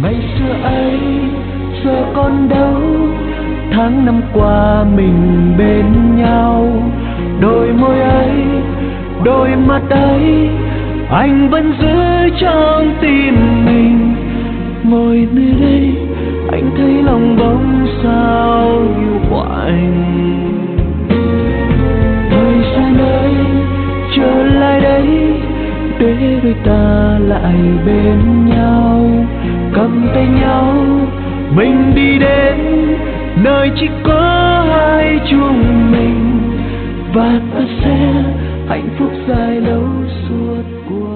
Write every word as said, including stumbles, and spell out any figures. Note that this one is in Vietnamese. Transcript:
Ngày xưa ấy giờ còn đâu, tháng năm qua mình bên nhau. Đôi môi ấy, đôi mắt ấy, anh vẫn giữ trong tim mình. Ngồi nơi đây anh thấy lòng bỗng sao hiu quạnh. Thời gian ơi trở lại đây, để đôi ta lại bên nhau. Cầm tay nhau mình đi đến nơi chỉ có hai chúng mình, và ta sẽ hạnh phúc dài lâu suốt cuộc.